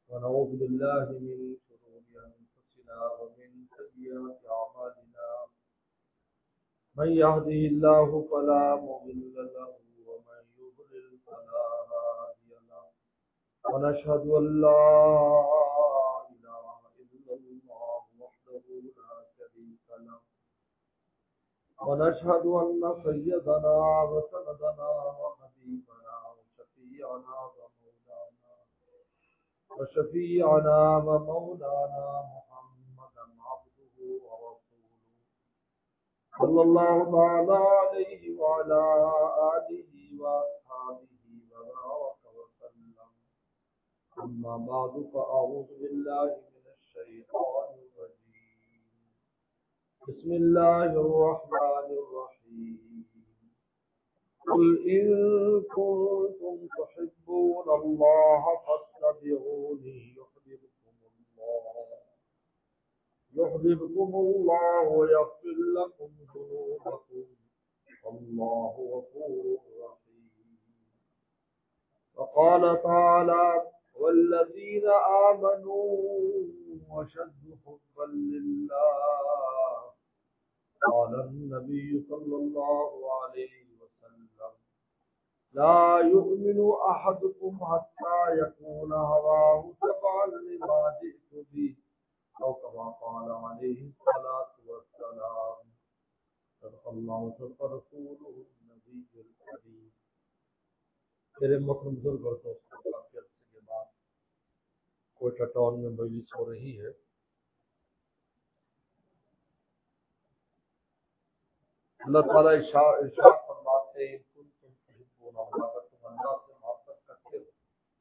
ونعوذ بالله من شرور أنفسنا ومن سيئات أعمالنا من يهده الله فلا مضل له ومن يضلل فلا هادي له ونشهد أن لا إله إلا الله وحده لا شريك له ونشهد أن سيدنا وسندنا وحبيبنا وشفيعنا ومولانا محمدا عبده ورسوله صلى الله تعالى عليه وعلى آله وأصحابه وبارك وسلم. أما بعد فأعوذ بالله من الشيطان الرجيم. بسم الله الرحمن الرحيم. قل إن كنتم تحبون الله فاتبعوني يحببكم الله ويغفر لكم ذنوبكم والله غفور رحيم. وقال تعالى والذين آمنوا أشد حبا لله. قال النبي صلى الله عليه وسلم لا يؤمن أحدكم حتى يكون هواه تبعا لما جئت به أو كما قال عليه الصلاة والسلام. صدق الله وصدق رسوله النبي الكريم. میرے محترم بزرگ اور دوستوں، کافی عرصے کے بعد کوئٹہ ٹاؤن میں مجلس ہو رہی ہے. اللہ تعالیٰ ارشاد فرماتے ہیں تم تحبون اللہ، اگر تم اللہ سے محبت کرتے ہو،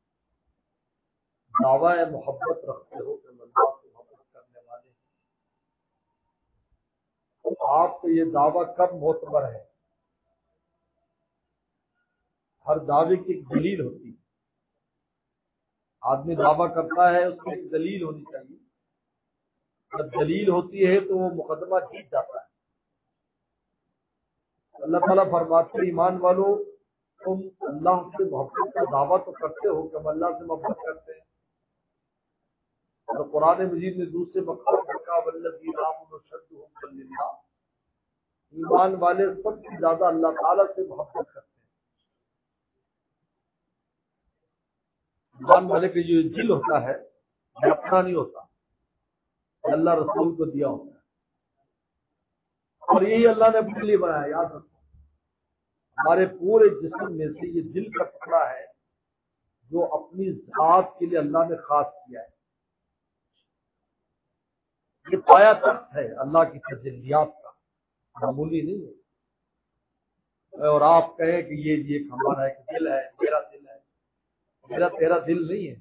دعویٰ محبت رکھتے ہو کہ اللہ سے محبت کرنے والے ہیں، تو آپ کو یہ دعویٰ کب معتبر ہے؟ ہر دعوے کی ایک دلیل ہوتی ہے. آدمی دعویٰ کرتا ہے، اس کی ایک دلیل ہونی چاہیے. جب دلیل ہوتی ہے تو وہ مقدمہ جیت جاتا ہے. اللہ تعالیٰ فرماتے ہیں ایمان والو، تم اللہ سے محبت کا دعویٰ تو کرتے ہو کہ ہم اللہ سے محبت کرتے ہیں. اور قرآن مجید میں دوسرے مقام پر کہا والذین آمنوا اشد حبا للہ، ایمان والے سب سے زیادہ اللہ تعالیٰ سے محبت کرتے ہیں. ایمان والے کا جو دل ہوتا ہے یہ اپنا نہیں ہوتا، اللہ رسول کو دیا ہوتا ہے، اور یہی اللہ نے اپنے لیے بنایا. یاد رکھو، ہمارے پورے جسم میں سے یہ دل کا ٹکڑا ہے جو اپنی ذات کے لیے اللہ نے خاص کیا ہے. یہ پایا تخت ہے اللہ کی تجلیات کا، معمولی نہیں ہے. اور آپ کہیں کہ یہ ہمارا ایک دل ہے، میرا دل ہے، میرا تیرا دل نہیں ہے.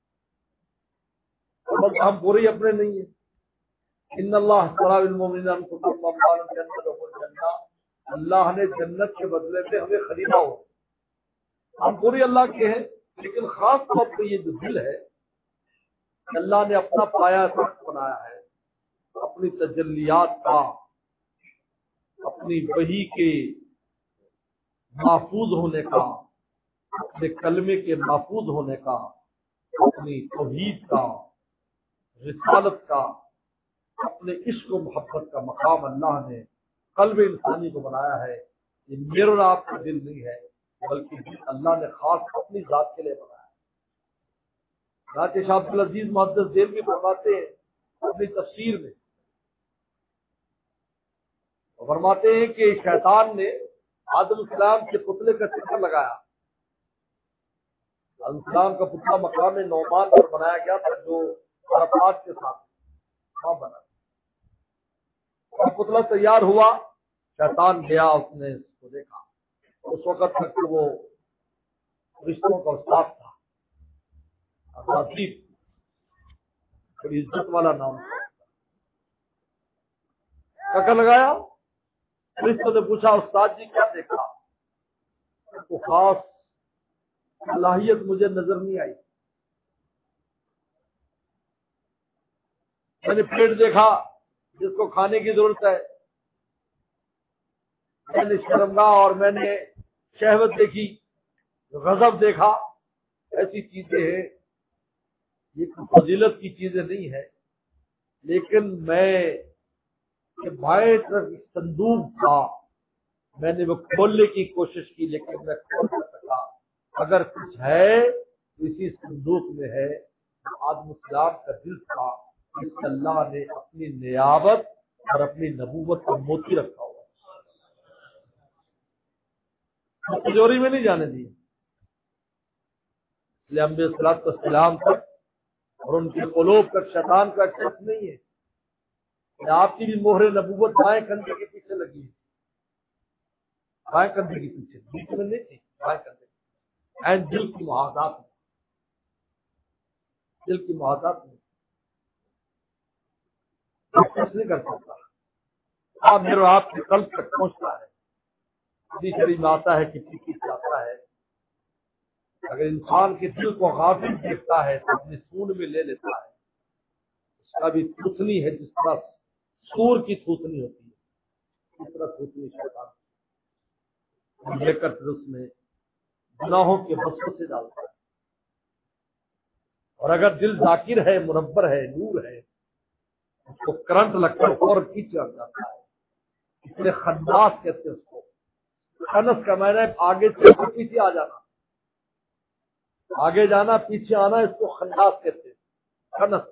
ہم پورے اپنے نہیں ہیں. ان اللہ اشتری بالمؤمنین انفسهم واموالهم بأن لهم الجنہ، اللہ نے جنت کے بدلے میں ہمیں خریدا ہو. ہم پورے اللہ کے ہیں، لیکن خاص طور پہ یہ جو دل ہے اللہ نے اپنا پایا تخت بنایا ہے، اپنی تجلیات کا، اپنی وحی کے محفوظ ہونے کا، اپنے کلمے کے محفوظ ہونے کا، اپنی توحید کا، رسالت کا، اپنے عشق و محبت کا مقام اللہ نے قلب انسانی کو بنایا ہے. یہ میرے اور آپ کا دل نہیں ہے، بلکہ دل اللہ نے خاص اپنی ذات کے لیے بنایا ہے. حضرت شاہ عبد العزیز محدث دہلوی فرماتے ہیں اپنی تفسیر میں، فرماتے ہیں کہ شیطان نے آدم السلام کے پتلے کا چکر لگایا. آدم السلام کا پتلا مقام نعمان پر بنایا گیا تھا جو عرفات کے ساتھ وہاں بنا. اور پتلا تیار ہوا، شیطان گیا، اس نے اس کو دیکھا. اس وقت تک تو وہ رشتوں کا استاد تھا، بڑی عزت والا نام تھا. چکر لگایا، رشتوں نے پوچھا استاد جی کیا دیکھا؟ تو خاص صلاحیت مجھے نظر نہیں آئی. میں نے پیٹ دیکھا جس کو کھانے کی ضرورت ہے، میں نے شرمگاہ اور میں نے شہوت دیکھی، غضب دیکھا. ایسی چیزیں ہیں یہ کوئی فضیلت کی چیزیں نہیں ہے، لیکن میں کہ بائیں طرف ایک صندوق تھا، میں نے وہ کھولنے کی کوشش کی لیکن میں کھول نہ سکا۔ اگر کچھ ہے تو اسی صندوق میں ہے، آدم السلام کا دل تھا، جس میں اللہ نے اپنی نیابت اور اپنی نبوت کا موتی رکھا ہوا، تجوری میں نہیں جانے دی۔ اس لیے انبیاء صلاۃ والسلام تک اور ان کے قلوب تک شیطان کا ایکسس نہیں ہے۔ آپ کی بھی مہر نبوت بائیں کندھے کے پیچھے لگی ہے، بائیں کندھے کے پیچھے، بیچ میں نہیں تھی، بائیں کندھے اینڈ دل کی محاذات میں، دل کی محاذات میں ایکسس نہیں کر سکتا۔ آپ میرے اور آپ کے قلب تک پہنچتا ہے۔ حدیث شریف میں آتا ہے کہ کسی سے آتا ہے اگر انسان کے دل کو غافل دیکھتا ہے تو اپنے سون میں لے لیتا ہے، اس کا بھی تھوتنی ہے جس طرح سور کی تھوتنی ہوتی ہے، اس طرح تھوتنی شیطان لے کر پھر اس میں گناہوں کے وسوسے ڈالتا ہے۔ اور اگر دل ذاکر ہے، منور ہے، نور ہے، اس کو کرنٹ لگ کر اور پیچھے ہٹ جاتا ہے۔ اس لیے خناس کہتے ہیں اس کو۔ خنس کا معنی ہے آگے سے پیچھے آ جانا، آگے جانا پیچھے آنا، اس کو خناس کہتے ہیں، خنس۔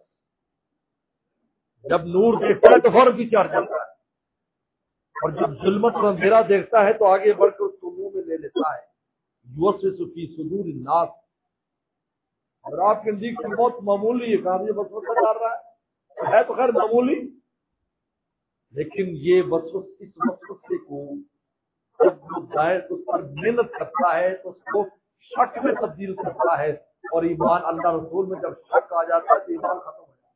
جب نور دیکھتا ہے تو فوراً پیچھے ہٹ جاتا ہے، اور جب ظلمت اور اندھیرا دیکھتا ہے تو آگے بڑھ کر اس کو منہ میں لے لیتا ہے۔ یوسوس فی صدور الناس، اور آپ کے نزدیک سے بہت معمولی ہے کام، یہ وسوسہ ڈال رہا ہے تو خیر معمولی، لیکن یہ وسوسہ، اس وسوسے کو جب وہ دائر اس پر محنت کرتا ہے تو اس کو شک میں تبدیل کرتا ہے، اور ایمان اللہ رسول میں جب شک آ جاتا ہے تو ایمان ختم ہو جاتا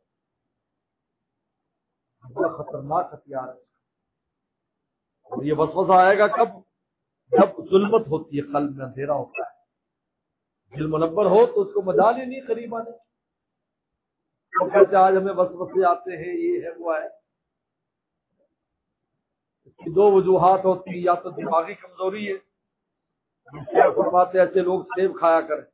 ہے۔ بڑا خطرناک ہتھیار ہے، اور یہ وسوسہ آئے گا کب؟ جب ظلمت ہوتی ہے، قلب میں اندھیرا ہوتا ہے۔ دل منور ہو تو اس کو مجال ہی نہیں قریب آنے۔ وہ کہتے آج ہمیں وسوسے آتے ہیں، یہ ہے وہ ہے۔ اس کی دو وجوہات ہوتی ہیں، یا تو دماغی کمزوری ہے، فرماتے ایسے لوگ سیب کھایا کریں،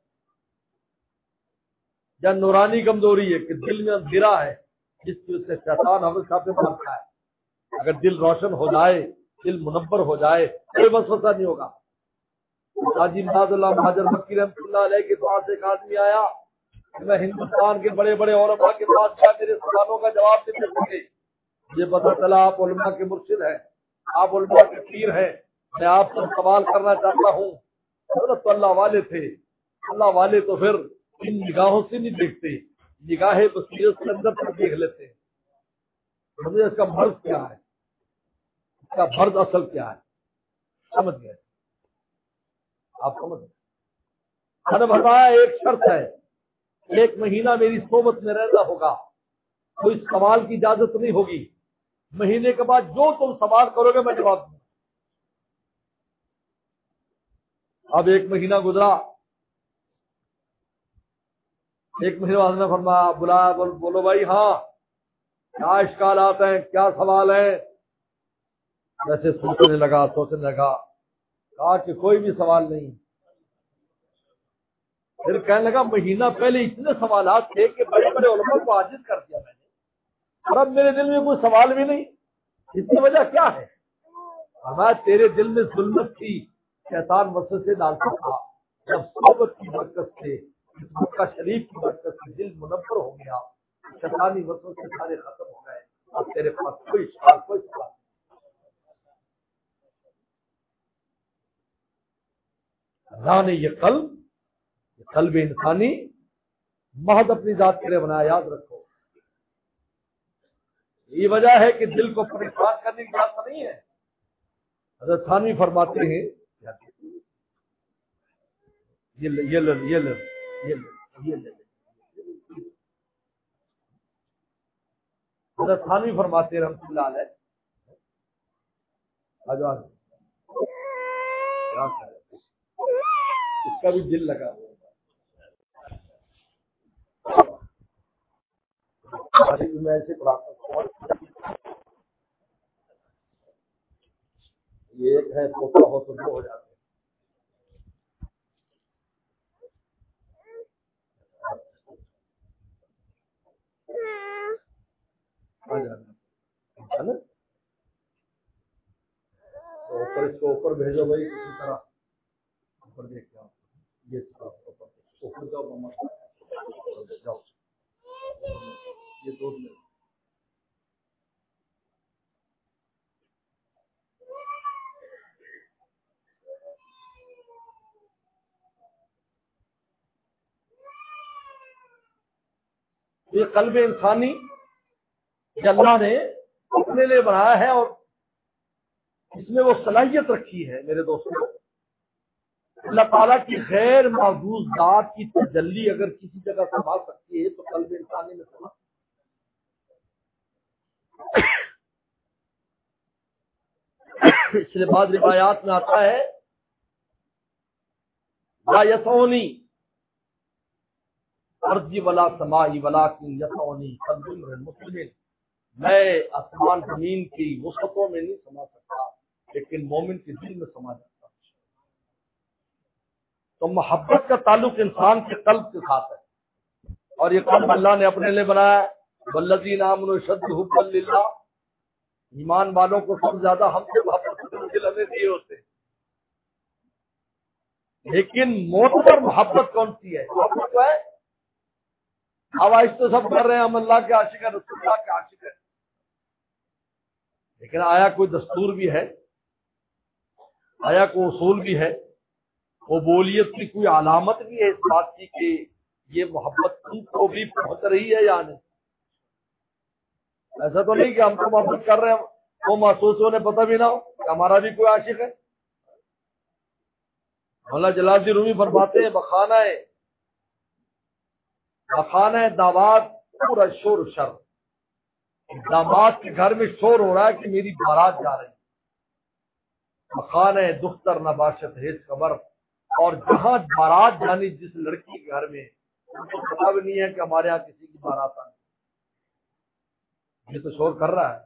یا نورانی کمزوری ہے کہ دل میں اندھیرا ہے جس کی وجہ سے شیطان ہمیشہ پہ مارتا ہے۔ اگر دل روشن ہو جائے، دل منور ہو جائے، کوئی وسوسہ نہیں ہوگا۔ حاجی امداد اللہ مہاجر مکی رحمۃ اللہ علیہ کے پاس ایک آدمی آیا کہ میں ہندوستان کے بڑے بڑے علماء کے پاس گیا، میرے سوالوں کا جواب نہیں دے سکے۔ یہ پتہ چلا آپ علماء کے مرشد ہیں، آپ علماء کے پیر ہیں، میں آپ سے سوال کرنا چاہتا ہوں۔ حضرت تو اللہ والے تھے، اللہ والے تو پھر ان نگاہوں سے نہیں دیکھتے، نگاہ بصیرت سے اندر تک دیکھ لیتے ہیں۔ مجھے اس کا مرض کیا ہے، اس کا مرض اصل کیا ہے، سمجھ گئے آپ؟ سمجھ گئے؟ میں نے بتایا ایک شرط ہے، 1 مہینہ میری صحبت میں رہنا ہوگا، کوئی سوال کی اجازت نہیں ہوگی، مہینے کے بعد جو تم سوال کرو گے میں جواب دوں۔ اب 1 مہینہ گزرا، 1 مہینے بعد نے فرمایا، بلایا، بولو بھائی، ہاں کیا اشکالات ہیں، کیا سوال ہے؟ ویسے سوچنے لگا، کہا کہ کوئی بھی سوال نہیں۔ پھر کہنے لگا مہینہ پہلے اتنے سوالات تھے کہ بڑے بڑے علماء کو عاجز کر دیا میں نے، اور اب میرے دل میں کوئی سوال بھی نہیں، اس کی وجہ کیا ہے؟ ہمارا تیرے دل میں ظلمت تھی، شیطان وسوسے ڈالتا تھا، جب صحبت کی برکت سے، مکہ شریف کی برکت سے دل منور ہو گیا، شیطانی وسوسے سارے ختم ہو گئے، اب تیرے پاس کوئی سوال، کوئی سوال۔ اللہ نے یہ قلب انسانی محض اپنی ذات کے لیے بنایا، یاد رکھو۔ یہ وجہ ہے کہ دل کو پریشان کرنے کی بات نہیں ہے۔ حضرت تھانوی فرماتے ہیں، حضرت تھانوی فرماتے ہیں رحمۃ اللہ علیہ، اس کا بھی دل لگا ہوا میں ایسے پڑھاتا ہوں۔ یہ ایک ہے توتا ہو تو دو ہو جاتے ہیں۔ کو اوپر بھیجو بھائی کسی طرح اوپر دیکھ کے یہ اوپر جاؤ مما جاؤ یہ دو منٹ یہ قلب انسانی جو اللہ نے اپنے لیے بنایا ہے اور اس میں وہ صلاحیت رکھی ہے میرے دوستوں اللہ تعالیٰ کی غیر معبود ذات کی تجلی اگر کسی جگہ سما سکتی ہے تو قلب انسانی میں سما اس لیے بعض روایات میں آتا ہے لا یسونی ارضی ولا سمائی ولیکن یسونی قلب مسلم میں آسمان زمین کی وسعتوں میں نہیں سما سکتا لیکن مومن کے دل میں سما جاتا ہے۔ تو محبت کا تعلق انسان کے قلب کے ساتھ ہے اور یہ قلب اللہ نے اپنے لیے بنایا ہے والذین آمنوا اشد حبا للہ ایمان والوں کو سب زیادہ ہم سے محبت دل ہمیں دیے ہوتے ہیں لیکن معتبر محبت کون سی ہے؟ محبت کو ہے آواز تو سب کر رہے ہیں ہم اللہ کے عاشق ہیں رسول اللہ کے عاشق ہیں لیکن آیا کوئی دستور بھی ہے آیا کوئی اصول بھی ہے قبولیت کی کوئی علامت بھی ہے اس بات کی کہ یہ محبت تم کو بھی پہنچ رہی ہے یا نہیں؟ ایسا تو نہیں کہ ہم کو محبت کر رہے ہیں وہ محسوس ہونے پتہ بھی نہ ہو کہ ہمارا بھی کوئی عاشق ہے۔ مولانا جلال الدین رومی فرماتے ہیں بخانہ دعوات پورا شور و شر داماد کے گھر میں شور ہو رہا ہے کہ میری بارات جا رہی ہے بخانہ دختر نباشت ہیز خبر اور جہاں بارات جانی جس لڑکی کے گھر میں ان کو پتا بھی نہیں ہے کہ ہمارے یہاں کسی کی بارات آنی یہ تو شور کر رہا ہے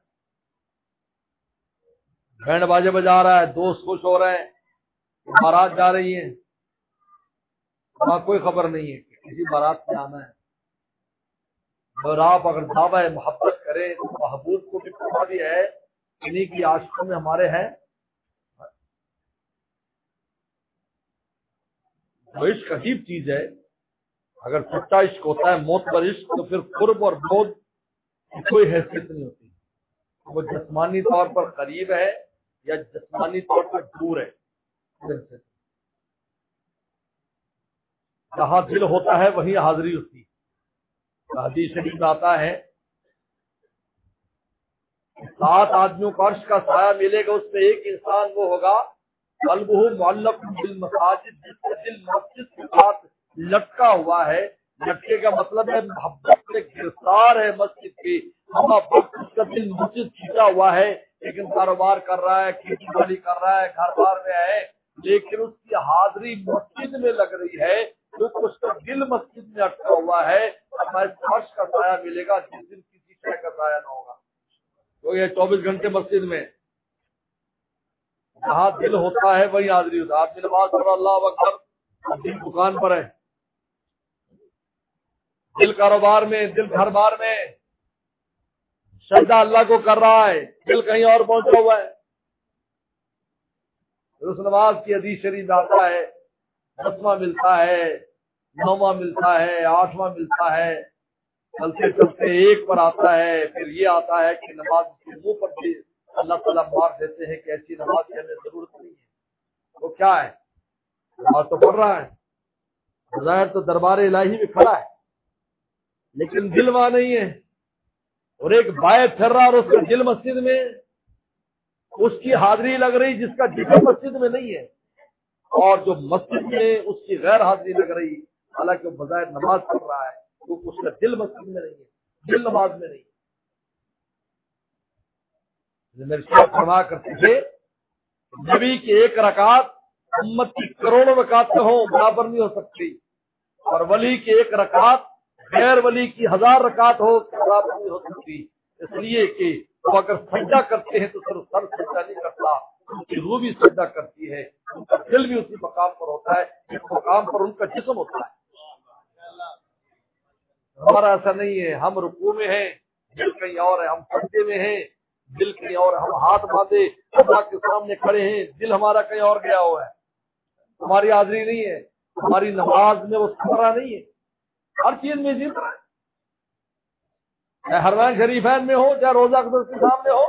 بینڈ باجے بجا رہا ہے دوست خوش ہو رہے ہیں بارات جا رہی ہیں وہاں کوئی خبر نہیں ہے کہ کسی بارات میں آنا ہے اور آپ اگر دعویٰ محبت کریں تو محبوب کو بھی پتا بھی ہے انہیں کی عاشقوں میں ہمارے ہیں وہ عشق عجیب چیز ہے اگر سچا عشق ہوتا ہے معتبر عشق تو پھر قرب اور بود کی کوئی حیثیت نہیں ہوتی وہ جسمانی طور پر قریب ہے یا جسمانی طور پر دور ہے جہاں دل ہوتا ہے وہیں حاضری ہوتی ہے حدیث شریف میں آتا ہے 7 آدمیوں کو عرش کا سایہ ملے گا اس میں ایک انسان وہ ہوگا قلبہ معلق بالمساجد جس کا دل مسجد کے ساتھ لٹکا ہوا ہے لٹکے کا مطلب ہے محبت میں گرفتار ہے مسجد کی اس کا دل مسجد کھینچا ہوا ہے لیکن کاروبار کر رہا ہے کھیتی باڑی کر رہا ہے گھر بار میں ہے لیکن اس کی حاضری مسجد میں لگ رہی ہے کیونکہ اس کا دل مسجد میں اٹکا ہوا ہے عرش کا سایہ ملے گا جس دن کسی شے کا سایہ نہ ہوگا تو یہ 24 گھنٹے مسجد میں جہاں دل ہوتا ہے وہی حاضری ہوتا ہے آپ کی نماز پڑھ اللہ اکبر دل دکان پر ہے دل کاروبار میں دل گھر بار میں سجدہ اللہ کو کر رہا ہے دل کہیں اور پہنچا ہوا ہے اس نماز کی حدیث شریف آتا ہے 10واں ملتا ہے 9واں ملتا ہے 8واں ملتا ہے چلتے چلتے 1 پر آتا ہے پھر یہ آتا ہے کہ نماز کے منہ پر بھی اللہ تعالیٰ مار دیتے ہیں کہ ایسی نماز کی ہمیں ضرورت نہیں ہے وہ کیا ہے نماز تو پڑھ رہا ہے ظاہر تو دربار الہی میں کھڑا ہے لیکن دل وہاں نہیں ہے اور ایک بائیں پھر رہا اور اس کا دل مسجد میں اس کی حاضری لگ رہی جس کا جسم مسجد میں نہیں ہے اور جو مسجد میں اس کی غیر حاضری لگ رہی حالانکہ وہ بظاہر نماز پڑھ رہا ہے کیونکہ اس کا دل مسجد میں نہیں ہے دل نماز میں نہیں ہے میرے شیخ فرما کرتے تھے نبی کی 1 رکعت امت کی کروڑوں رکعتیں ہوں برابر نہیں ہو سکتی اور ولی کی 1 رکعت غیر ولی کی 1000 رکعت ہو برابر نہیں ہو سکتی اس لیے کہ وہ اگر سجدہ کرتے ہیں تو صرف سر سجدہ نہیں کرتا ان کی روح بھی سجدہ کرتی ہے ان کا دل بھی اسی مقام پر ہوتا ہے جس مقام پر ان کا جسم ہوتا ہے ہمارا ایسا نہیں ہے ہم رکوع میں ہیں دل کہیں اور ہے ہم سجدے میں ہیں دل کہیں اور، ہم ہاتھ باندھے اللہ کے سامنے کھڑے ہیں، دل ہمارا کہیں اور گیا ہوا ہے، ہماری حاضری نہیں ہے، ہماری نماز میں وہ سمرا نہیں ہے، ہر چیز میں اسی طرح ہے، چاہے حرمین شریفین میں ہو، چاہے روزہ اقدس کے سامنے ہو۔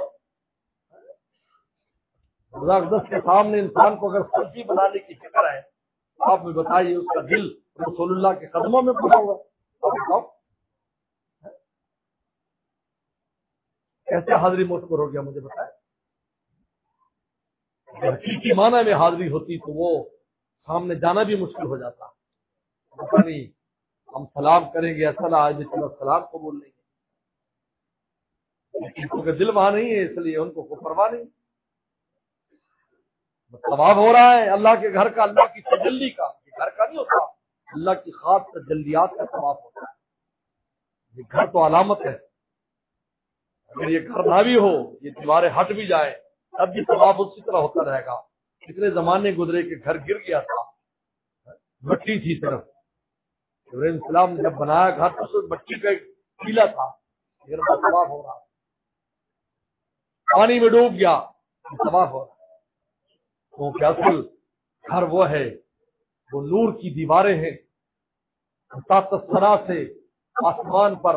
روزہ اقدس کے سامنے انسان کو اگر سبزی بنانے کی فکر ہے، آپ میں بتائیے اس کا دل رسول اللہ کے قدموں میں پڑا ہوا ہے، کیسے حاضری معتبر ہو گیا مجھے بتائیں؟ اگر حقیقی معنی میں حاضری ہوتی تو وہ سامنے جانا بھی مشکل ہو جاتا، پتہ نہیں ہم سلام کریں گے السلام علیکم، سلام کو بول لیں گے، لیکن کیونکہ دل وہاں نہیں ہے اس لیے ان کو کوئی پرواہ نہیں۔ طواف ہو رہا ہے اللہ کے گھر کا، اللہ کی تجلی کا، یہ گھر کا نہیں ہوتا، اللہ کی خاص تجلیات کا طواف ہوتا ہے، یہ گھر تو علامت ہے، اگر یہ گھر نہ بھی ہو، یہ دیواریں ہٹ بھی جائیں تب بھی طواف اسی طرح ہوتا رہے گا۔ کتنے زمانے گزرے کہ گھر گر گیا تھا، مٹی تھی صرف، ابراہیم السلام نے جب بنایا گھر تو صرف مٹی کا ایک ٹیلا تھا، لیکن وہ طواف ہو رہا، پانی میں ڈوب گیا، طواف ہو رہا، کیونکہ اصل گھر وہ ہے، وہ نور کی دیواریں ہیں، تحت الثری سے آسمان پر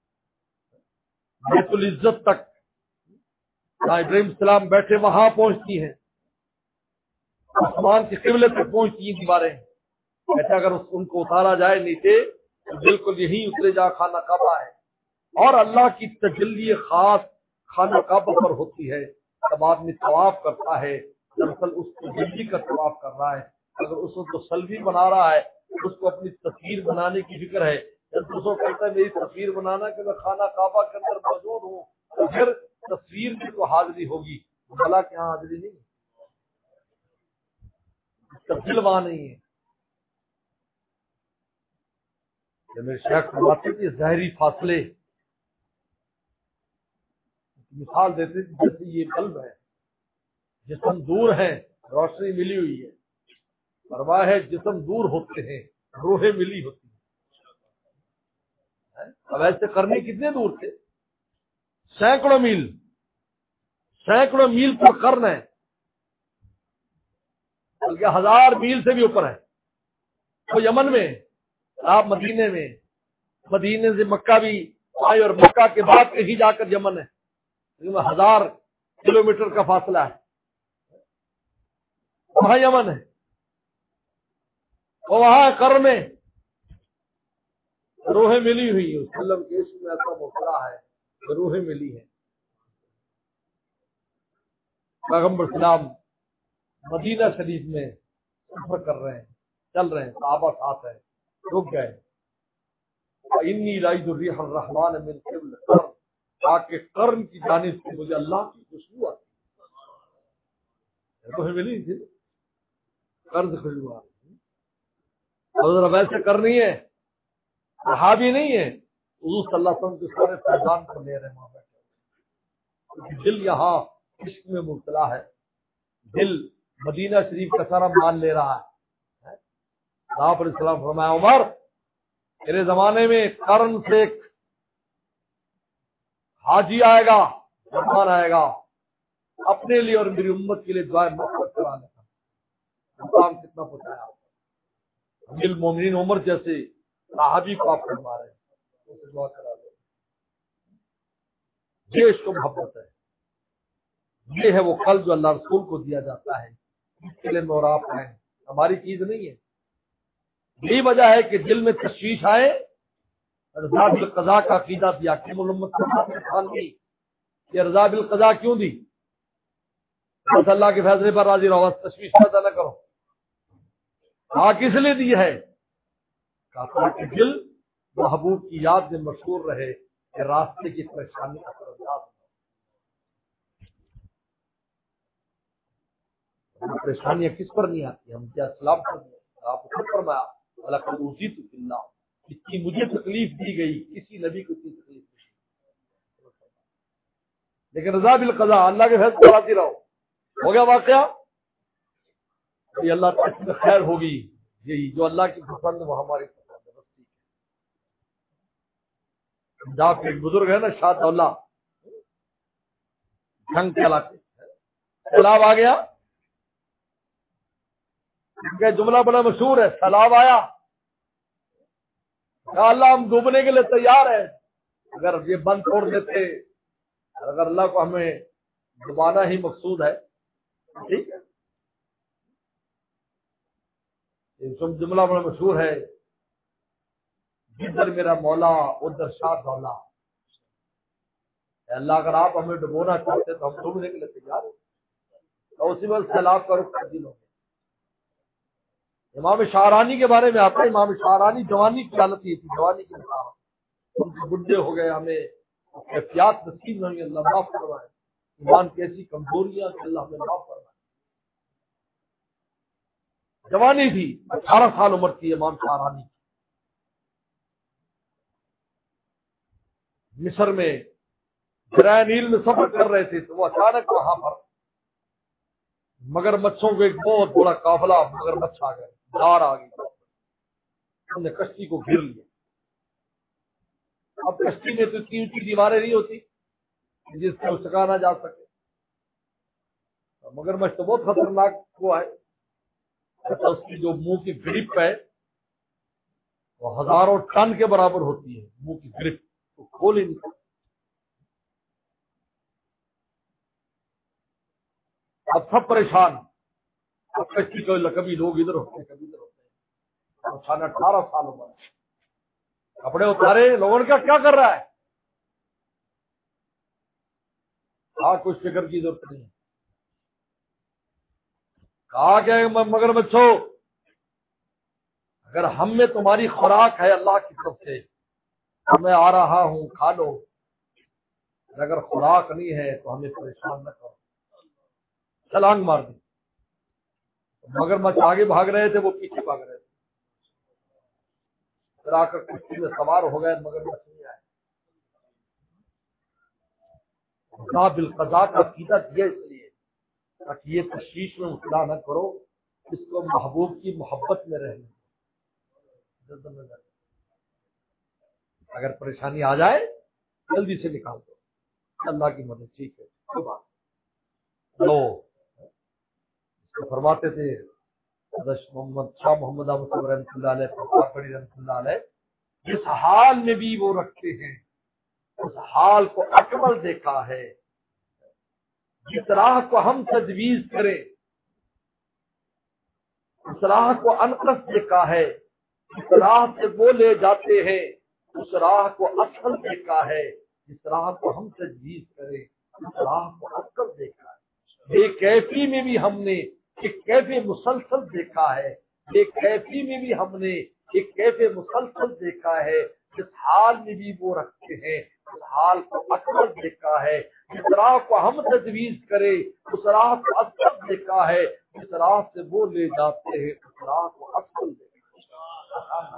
بیت العزت تک جہاں ابراہیم السلام بیٹھے وہاں پہنچتی ہیں، آسمان کے قبلے تک پہنچتی ہیں دیواریں، کہتے اگر ان کو اتارا جائے نیچے تو بالکل یہی اترے جا خانہ کعبہ ہے، اور اللہ کی تجلی خاص خانہ کعبہ پر ہوتی ہے۔ جب آدمی طواف کرتا ہے دراصل اس تجلی کا طواف کر رہا ہے، اگر اس کو سلوی بنا رہا ہے اس کو اپنی تصویر بنانے کی فکر ہے، جب دوسروں کہتا ہے میری تصویر بنانا کہ میں خانہ کعبہ کے اندر موجود ہوں، تو پھر تصویر کی تو حاضری ہوگی، بھلا کہ یہاں حاضری نہیں ہے، تبدیل وہاں نہیں ہے۔ جب میرے شیخ فرماتے تھے ظاہری فاصلے مثال دیتے تھے، جیسے یہ بلب ہے، جسم دور ہے روشنی ملی ہوئی ہے، پرواہ ہے جسم دور ہوتے ہیں روحیں ملی ہوتی ہیں۔ اب ایسے کرنے کتنے دور تھے؟ سینکڑوں میل پر کرنا ہے، بلکہ 1000 میل سے بھی اوپر ہے۔ وہ یمن میں، آپ مدینے میں، مدینے سے مکہ بھی آئے اور مکہ کے بعد کہیں جا کر یمن ہے، 1000 کلومیٹر کا فاصلہ ہے، وہاں یمن ہے، اور وہاں قرن میں روحیں ملی ہوئی ہیں، وسلم کے عشق میں ایسا مبتلا ہے کہ روحیں ملی ہیں۔ پیغمبر اسلام مدینہ شریف میں سفر کر رہے ہیں، چل رہے ہیں، صحابہ ساتھ ہیں، رک گئے، انی لائد الریح الرحمن من قبل قرن، تاکہ قرن کی جانب سے مجھے اللہ کی خوشبو آتی، روحیں ملی تھی، قرن خوشبو آتی، اور ویسے کرنی ہے، صحابی نہیں ہے، حضور صلی اللہ علیہ وسلم کے سارے فیضان کو لے رہے ہیں وہاں بیٹھے، دل یہاں عشق میں مبتلا ہے، دل مدینہ شریف کا سارا مان لے رہا ہے۔ آپ علیہ السلام فرمایا عمر میرے زمانے میں قرن سے ایک حاجی آئے گا، مہمان آئے گا، اپنے لیے اور میری امت کے لیے دعائیں مغفرت کرانے کا مقام کتنا پہنچایا، امیر المومنین عمر جیسے صحابی کو آپ فرما رہے ہیں، اسے دعا کرا دیں، یہ عشق و محبت ہے، یہ ہے وہ قلب جو اللہ رسول کو دیا جاتا ہے، اس کے لیے میں اور آپ ہیں، ہماری چیز نہیں ہے۔ یہی وجہ ہے کہ دل میں تشویش آئے، رضا بالقضاء کا عقیدہ دیا کہ محمد صلی اللہ علیہ وسلم کی یہ رضا بالقضاء کیوں دی؟ بس اللہ کے فیصلے پر راضی رہو، تشویش پیدا نہ کرو۔ ہاں کس لیے دی ہے؟ کہا کہ دل محبوب کی یاد میں مشہور رہے کہ راستے کی پریشانی اثر انداز ہو۔ پریشانیاں کس پر نہیں آتی؟ ہم کیا اسلام پر نہیں آتی؟ آپ خود فرمایا وَلَقَدْ أُوذِيتُ فِي اللَّهِ، اتنی مجھے تکلیف دی گئی، کسی نبی کو اتنی تکلیف دی گئی، لیکن رضا بالقضاء، اللہ کے فیصلے پر راضی رہو، ہو گیا واقعہ، یہ اللہ تعالی میں خیر ہوگی، یہی جو اللہ کی پسند وہ ہماری پسند ہے، بس ٹھیک ہے۔ پنجاب کے ایک بزرگ ہے نا شاہ دولہ، جنگ کے علاقے سیلاب آ گیا، ان کا جملہ بڑا مشہور ہے، سیلاب آیا، یا اللہ ہم ڈوبنے کے لیے تیار ہیں، اگر یہ بند چھوڑ دیتے، اگر اللہ کو ہمیں ڈبانا ہی مقصود ہے ٹھیک ہے۔ یہ جملہ بڑا مشہور ہے، جدھر میرا مولا ادھر شاہ دولا، اللہ اگر آپ ہمیں ڈبونا چاہتے تو ہم ڈوبنے کے لیے تیار ہیں، تو اسی وقت سیلاب کا رخ تبدیل ہو گیا۔ امام شاہرانی کے بارے میں آتا ہے، امام شاہرانی جوانی کی حالت یہ تھی، جوانی کی حالت، ہم تو بڈھے ہو گئے، ہمیں کیفیات نصیب نہیں ہوئی، اللہ معاف کروائے، ایمان کی ایسی کمزوریاں کہ اللہ ہمیں معاف کروائے۔ جوانی تھی، 18 سال عمر تھی امام شاہرانی کی، مصر میں دریائے نیل میں سفر کر رہے تھے تو وہ اچانک وہاں پر مگر مچھوں کو ایک بہت بڑا قافلہ مگر مچھ آ گئے، دار آ گئی، ہم نے کشتی کو گھیر لیا۔ اب کشتی میں تو اتنی اونچی دیواریں نہیں ہوتی جس سے اسکا نہ جا سکے، مگر مچھ تو بہت خطرناک وہ ہے، اس کی جو منہ کی گرپ ہے وہ ہزاروں ٹن کے برابر ہوتی ہے، منہ کی گرپ تو کھول ہی نہیں سکتے۔ اب سب پریشان، اب کشتی کو کبھی لوگ ادھر ہوتے ہیں کبھی ادھر ہوتے ہیں، 18 سال عمر، کپڑے اتارے، لوگوں نے کیا کر رہا ہے؟ کہا کچھ فکر کی ضرورت نہیں، کہا کہ مگر بچو اگر ہم میں تمہاری خوراک ہے اللہ کی طرف سے تو میں آ رہا ہوں، کھا لو، اگر خوراک نہیں ہے تو ہمیں پریشان نہ کرو۔ چھلانگ مار دی، مگر مچھ آگے بھاگ رہے تھے، وہ پیچھے بھاگ رہے تھے، پھر آ کر کشتی میں سوار ہو گئے، مگر مچھ نہیں آئے۔ خدا بالقضاء کا عقیدہ دیا اس لیے تاکہ یہ تشویش میں مبتلا نہ کرو، اس کو محبوب کی محبت میں رہنے، اگر پریشانی آ جائے جلدی سے نکال دو، اللہ کی مدد، ٹھیک ہے کوئی بات لو۔ فرماتے تھے حضرت شاہ محمد احمد رحمۃ اللہ علیہ، رحمۃ اللہ علیہ، جس حال میں بھی وہ رکھتے ہیں اس حال کو اکمل دیکھا ہے، جس راہ کو ہم تجویز کریں اس راہ کو انقص دیکھا ہے، جس راہ سے وہ لے جاتے ہیں اس راہ کو اصل دیکھا ہے، جس راہ کو ہم تجویز کریں اس راہ کو اصل دیکھا ہے۔ بے کیفی میں بھی ہم نے ایک کیف مسلسل دیکھا ہے، بے کیفی میں بھی ہم نے ایک کیف مسلسل دیکھا ہے، جس حال میں بھی وہ رکھتے ہیں اس حال کو اکمل دیکھا ہے، جس راہ کو ہم تجویز کرے اس راہ کو اصل دیکھا ہے، جس راہ سے وہ لے جاتے ہیں اس راہ کو اصل دیکھا ہے۔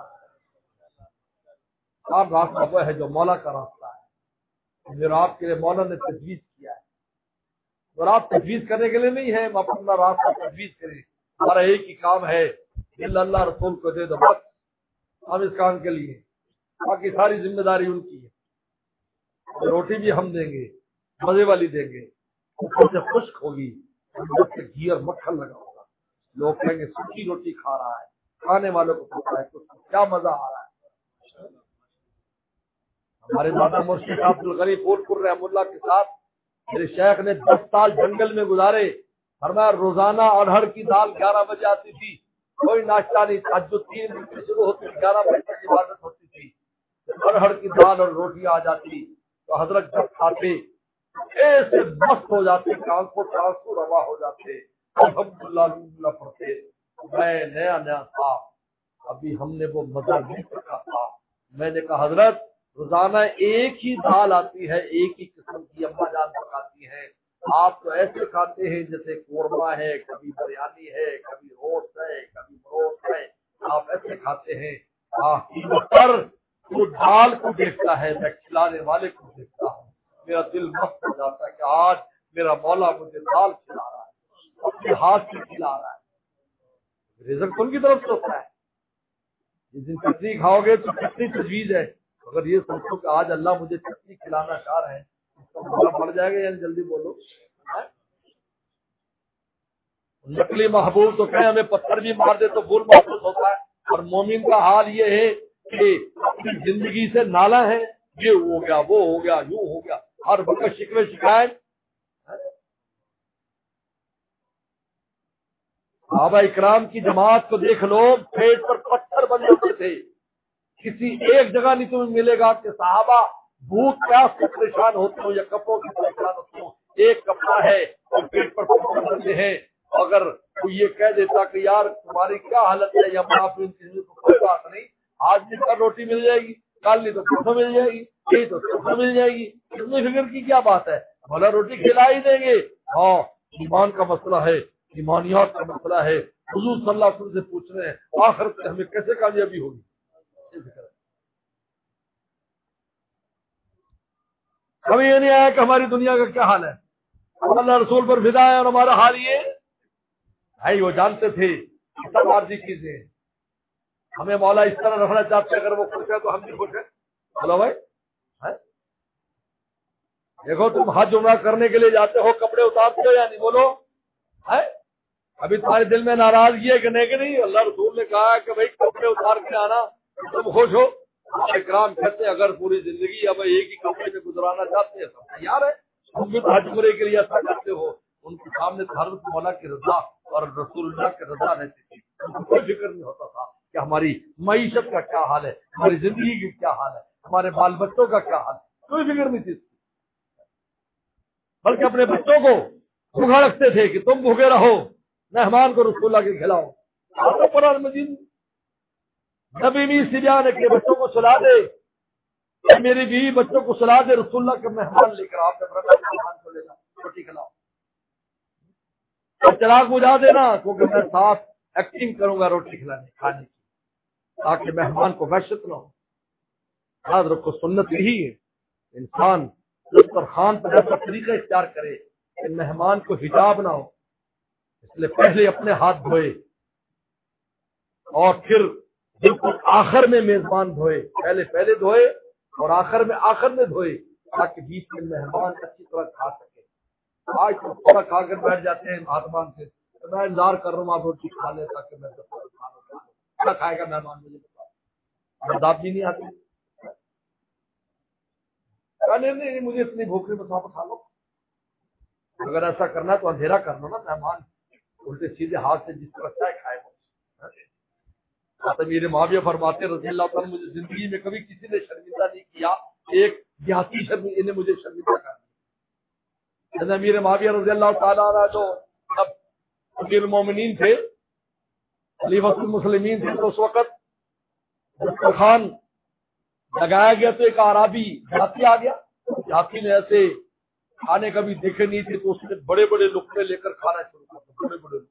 آپ راستہ وہ ہے جو مولا کا راستہ ہے، جو آپ کے لیے مولا نے تجویز کیا ہے، اور آپ تجویز کرنے کے لیے نہیں ہے ہم اپنا راستہ تجویز کریں، ہمارا ایک ہی کام ہے اللہ رسول کو دے دو، بس ہم اس کام کے لیے، باقی ساری ذمہ داری ان کی ہے۔ روٹی بھی ہم دیں گے، مزے والی دیں گے، اوپر سے خشک ہوگی، اندر سے گھی اور مکھن لگا ہوگا، لوگ کہیں گے سوکھی روٹی کھا رہا ہے، کھانے والوں کو پتا ہے کیا مزہ آ رہا ہے۔ ہمارے دادا مرشد عبد الغنی پور پور رحم اللہ کے ساتھ میرے شیخ نے 10 سال جنگل میں گزارے، فرمایا روزانہ ارہر کی دال 11 بجے آتی تھی، کوئی ناشتہ نہیں، تہجد 3 بجے شروع ہوتی، 11 بجے تک عبادت ہوتی تھی، ارہر کی دال اور روٹی آ جاتی تو حضرت جب کھاتے ایسے مست ہو جاتے کہ آنکھوں سے آنسو روا ہو جاتے، الحمدللہ الحمدللہ پڑھتے، میں نیا تھا، ابھی ہم نے وہ مزہ نہیں چکھا تھا۔ میں نے کہا حضرت روزانہ ایک ہی دال آتی ہے، ایک ہی قسم کی اماں جان پکاتی ہے، آپ تو ایسے کھاتے ہیں جیسے قورمہ ہے، کبھی بریانی ہے، کبھی روسٹ ہے، کبھی بروسٹ ہے، آپ ایسے کھاتے ہیں۔ پر تو دال کو دیکھتا ہے، میں کھلانے والے کو دیکھتا ہوں، میرا دل مست ہو جاتا ہے کہ آج میرا مولا مجھے دال کھلا رہا ہے، اپنے ہاتھ سے کھلا رہا ہے، رزق ان کی طرف سے ہوتا ہے۔ جس دن چٹنی کھاؤ گے تو چٹنی تجویز ہے، اگر یہ سوچو کہ آج اللہ مجھے چٹنی کھلانا چاہ رہے ہیں اس کا پڑ جائے گا یعنی جلدی بولو. نقلی محبوب تو کہیں ہمیں پتھر بھی مار دے تو بھول محسوس ہوتا ہے, اور مومن کا حال یہ ہے کہ اپنی زندگی سے نالا ہے, یہ ہو گیا وہ ہو گیا یوں ہو گیا, ہر وقت شکوے شکایت. صحابہ اکرام کی جماعت کو دیکھ لو, پیٹ پر پتھر بن جاتے تھے. کسی ایک جگہ نہیں تمہیں ملے گا کہ صحابہ بھوک پیاس سے پریشان ہوتے ہو یا کپڑوں سے پریشان ہوتے ہو. ایک کپڑا ہے اور پیٹ پر پتھر بنتے ہیں. اگر کوئی یہ کہہ دیتا کہ یار تمہاری کیا حالت ہے یا آپ ان چیزوں کو, کوئی بات نہیں, آج بھی کل روٹی مل جائے گی, کل نہیں تو پرسوں مل جائے گی, یہی تو پرسوں مل جائے گی, اس میں فکر کی کیا بات ہے, بھلا روٹی کھلا ہی دیں گے. ہاں ایمان کا مسئلہ ہے, ایمانیات کا مسئلہ ہے. حضور صلی اللہ علیہ وسلم سے پوچھ رہے ہیں آخرت ہمیں کیسے کامیابی ہوگی. کبھی یہ نہیں آیا کہ ہماری دنیا کا کیا حال ہے, اللہ رسول پر فدا ہے, اور ہمارا حال یہ بھائی وہ جانتے تھے سب عارضی چیزیں, ہمیں مولا اس طرح رکھنا چاہتے ہیں, اگر وہ خوش ہے تو ہم بھی خوش ہیں. بولو بھائی, دیکھو تم حج عمرہ کرنے کے لیے جاتے ہو, کپڑے اتارتے ہو یا نہیں, بولو ابھی تمہارے دل میں ناراضگی ہے کہ نہیں. اللہ رسول نے کہا ہے کہ بھائی کپڑے اتار کے آنا, تم خوش ہو. اکرام کہتے ہیں اگر پوری زندگی اب ایک ہی کپڑے میں گزرانا چاہتے ہیں سب تیار ہے, تم بھی حج عمرے کے لیے ایسا کرتے ہو. ان کے سامنے حضرت مولا کی رضا اور رسول اللہ کی رضا رہتی تھی, ان کو کوئی فکر نہیں ہوتا تھا کہ ہماری معیشت کا کیا حال ہے, ہماری زندگی کی کیا حال ہے, ہمارے بال بچوں کا کیا حال ہے, کوئی فکر نہیں تھی. بلکہ اپنے بچوں کو بھوکا رکھتے تھے کہ تم بھوکے رہو, مہمان کو رسول اللہ کے کھلاؤ. قرآن مجید نبی بھی سیاح کے بچوں کو سلا دے, میری بیوی بچوں کو سلا دے, رسول اللہ کے مہمان لے کر آپ مہمان کو لے جاؤ, روٹی کھلاؤ. چراغ بجھا دینا کیونکہ میں ساتھ ایکٹنگ کروں گا روٹی کھانے کی, تاکہ مہمان کو وحشت نہ ہو. یاد رکھو سنت یہی ہے, انسان دسترخوان پر ایسا طریقہ اختیار کرے کہ مہمان کو حجاب نہ ہو. اس لیے پہلے اپنے ہاتھ دھوئے اور پھر بالکل آخر میں میزبان دھوئے, پہلے دھوئے اور آخر میں دھوئے, تاکہ بیچ میں مہمان اچھی طرح کھا سکے. آج تو تھوڑا کھا کر بیٹھ جاتے ہیں مہمان سے, میں انتظار کر رہا ہوں آپ روٹی کھا لیں تاکہ میں کیا کھائے گا مہمان, مجھے بتا بھی نہیں آتی. نہیں مجھے اتنی بھوک نہیں, بس آپ کھا لو. اگر ایسا کرنا ہے تو اندھیرا کر لو نا, مہمان الٹے سیدھے ہاتھ سے جس طرح چائے کھائے گا. میرے معاویہ فرماتے رضی اللہ تعالیٰ, مجھے زندگی میں کبھی کسی نے شرمندہ نہیں کیا, ایک دیہاتی نے مجھے شرمندہ کر دیا. امیر معاویہ رضی اللہ تعالیٰ عنہ جو اب امیر المومنین تھے, خلیفۃ المسلمین تھے, تو اس وقت دسترخوان لگایا گیا تو ایک اعرابی دیہاتی آ گیا. دیہاتی نے ایسے کھانے کبھی دیکھے نہیں تھے, تو اس نے بڑے بڑے لقمے لے کر کھانا شروع کر دیا, بڑے بڑے.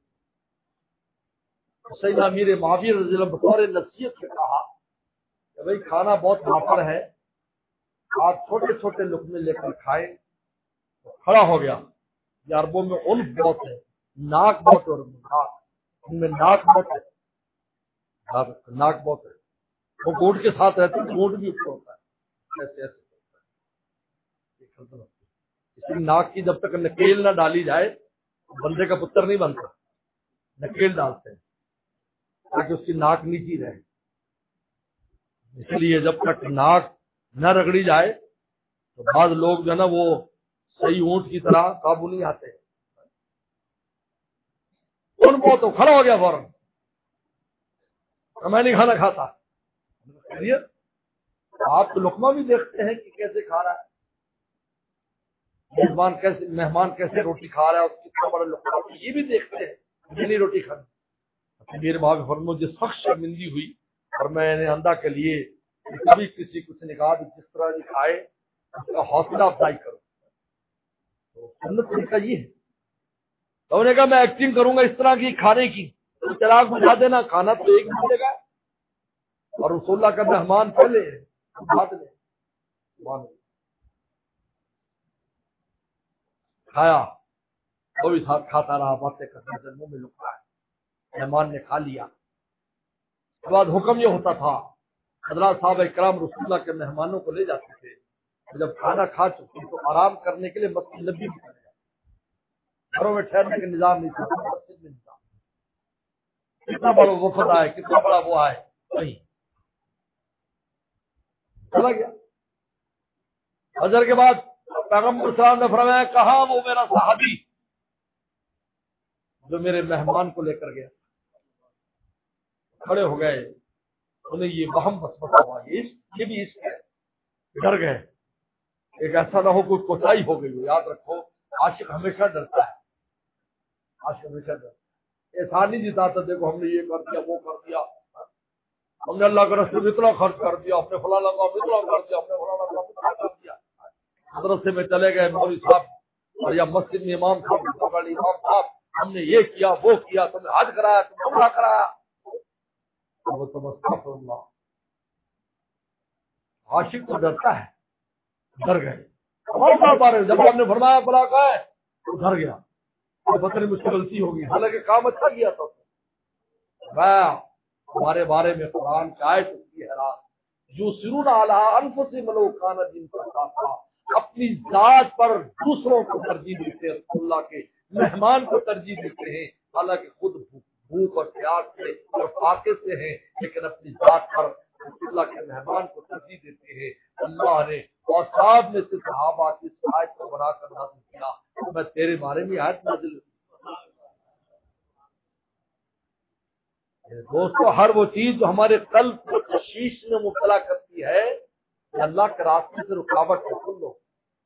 سیدنا امیر معاویہ رضی اللہ بطور نصیحت سے کہا کہ بھائی کھانا بہت نافر ہے, آپ چھوٹے چھوٹے لقمے لے کر کھائیں. کھڑا ہو گیا. یہ عربوں میں عنف بہت ہے, ناک بہت, اور ان میں ناک بہت ہے, ناک بہت ہے. وہ گوٹ کے ساتھ رہتے ہیں, گوٹ بھی اوپر ہوتا ہے, ایسے ایسے. اس ناک کی جب تک نکیل نہ ڈالی جائے بندے کا پتر نہیں بنتا. نکیل ڈالتے ہیں تاکہ اس کی ناک نیچی رہے. اس لیے جب تک ناک نہ رگڑی جائے تو بعض لوگ جو ہے نا وہ صحیح اونٹ کی طرح قابو نہیں آتے. ان کو تو کھڑا ہو گیا فوراً, میں نہیں کھانا کھاتا. آپ تو لقمہ بھی دیکھتے ہیں کہ کیسے کھا رہا ہے, مہمان کیسے روٹی کھا رہا ہے, اس کتنا بڑا لقمہ, یہ بھی دیکھتے ہیں یہ نہیں روٹی کھانی. میرے باپ فرمو مجھے سخت شرمندگی ہوئی, اور میں نے اندھا کے لیے کبھی کسی کو سے نکاح جس طرح کھائے اس کا حوصلہ افزائی کرو. تو سنت طریقہ یہ ہے. تو انہوں نے کہا میں ایکٹنگ کروں گا اس طرح کی کھانے کی, تو چراغ بجھا دینا, کھانا تو ایک ملے گا, اور رسول اللہ کا مہمان پہلے بعد میں کھایا, وہ بھی ساتھ کھاتا رہا, باتیں کرتا تھا, منہ میں لکا ہے. مہمان نے کھا لیا. اس کے بعد حکم یہ ہوتا تھا, حضرات صاحب کرام رسول اللہ کے مہمانوں کو لے جاتے تھے, جب کھانا کھا چکی تو آرام کرنے کے لیے مسجد نبی میں چلے گا. گھروں میں ٹھہرنے کا نظام نہیں تھا, مسجد میں نظام. کتنا بڑا وفد آئے, کتنا بڑا وہ آئے, نہیں چلا گیا. فجر کے بعد پیغمبر صلی اللہ علیہ وسلم نے فرمایا, کہاں وہ میرا صحابی جو میرے مہمان کو لے کر گیا؟ کھڑے ہو گئے, انہیں یہ وہم وسوسہ ہوا, یہ بھی عشق ہے. ڈر گئے, ایک ایسا نہ ہو کوئی کوتاہی ہو گئی ہو. یاد رکھو عاشق ہمیشہ ڈرتا ہے, عاشق ہمیشہ ڈرتا ہے. احسان نہیں جتاتا, دیکھو ہم نے یہ کر دیا, وہ کر دیا, ہم نے اللہ کے رسول میں اتنا خرچ کر دیا, ہم نے فلانا کام اتنا کر دیا, ہم نے فلانا کام اتنا کر دیا. مدرسے میں چلے گئے مولوی صاحب اور یا مسجد میں امام صاحب, امام صاحب ہم نے یہ کیا وہ کیا, تم نے حج کرایا, تم نے عمرہ کرایا. وہ تو استغفر اللہ. عاشق تو ڈرتا ہے, ڈر گئے. جب ہم نے فرمایا بلا کا ہے تو ڈر گیا, پتہ نہیں مجھ سے غلطی ہوگی, حالانکہ کام اچھا کیا تھا. ہمارے بارے میں قرآن کی آیت ہوتی ہے, جو سرون اعلیٰ انفسہم لو کان دین کا ساتھا, اپنی ذات پر دوسروں کو ترجیح دیتے ہیں, اللہ کے مہمان کو ترجیح دیتے ہیں, حالانکہ خود بھوک اور پیاس سے اور فاقے سے ہیں, لیکن اپنی ذات پر اللہ کے مہمان کو ترجیح دیتے ہیں. اللہ نے اور صاحب نے سے صحابہ کی آیت کو بنا کر نازل کیا. میں تیرے بارے میں آیت نازل. دوستو, ہر وہ چیز جو ہمارے قلب کو تشویش میں مبتلا کرتی ہے, کہ اللہ کے راستے سے رکاوٹ کو سن لو,